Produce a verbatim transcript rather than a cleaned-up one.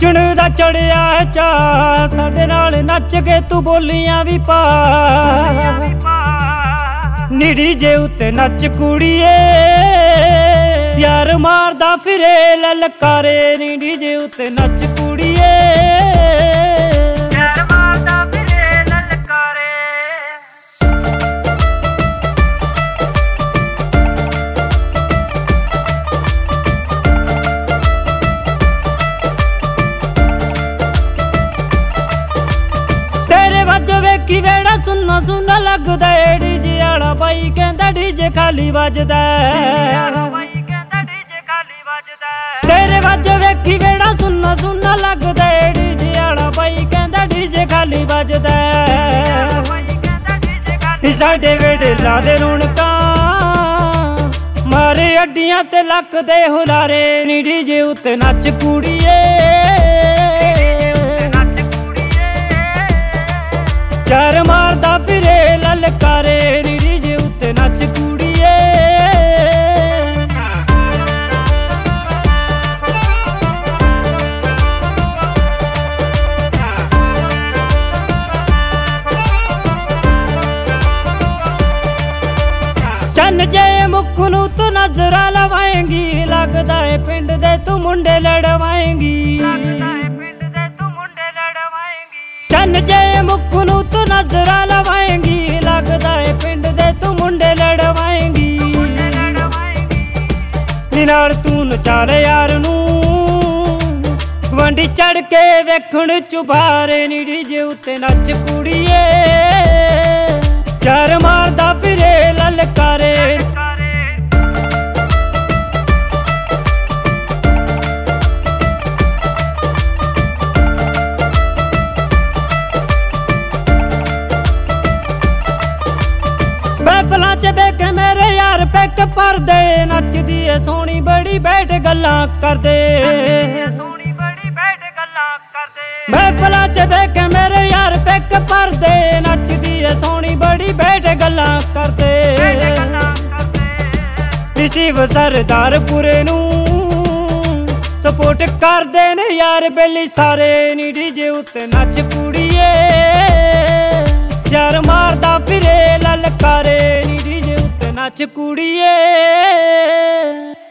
नचण दा चढ़िया चा साडे नाल नच के तू बोलियां भी पा नी डीजे उत्ते नच कुड़िए यार मारदा फिरे ललकारे नी डीजे उत्ते नच कुड़िए यार मारदा फिरे ललकारे। तेरे वज वेखी वेड़ा सुनना सुनना लगदा डीजे आला भाई कहंदा डीजे खाली वजदा तेरे वज वेखी वेड़ा सुनना सुनना लगदा डीजे आला भाई कहंदा डीजे खाली वजदा साडे वेड़े ला दे रौनकां मारे अड्डियां ते लक दे हुलारे नी डीजे उत्ते नच कुड़िए यार मारदा फिरे ललकारे नी डीजे उत्ते नच कुड़िए। चन्न जे मुख नूं तू नजरा लवाएंगी लगदा है पिंड दे तू मुंडे लड़वाएंगी चन्न जे मुख नूं तू नजरा लवाएंगी लगदा है पिंड दे तू मुंडे लड़वाएंगी नाल तू नचारे यार नूं गवांढी चढ़ के वेखण चुबारे नी डीजे उत्ते नच कुड़िए यार मारदा फिरे ललकारे। महफिलां च बेके मेरे यार पैक भरदे नचदी है सोहनी बड़ी बैठ गल्लां करदे महफिलां च बेके मेरे यार पैक भरदे नचदी है सोहनी बड़ी बैठ गल्लां करदे शिव सरदार पुरे नूं सपोर्ट करदे ने यार बेली सारे नी डीजे उत्ते नच कुड़िए यार मारदा फिरे ललकारे नी डीजे उत्ते नच कुड़िए।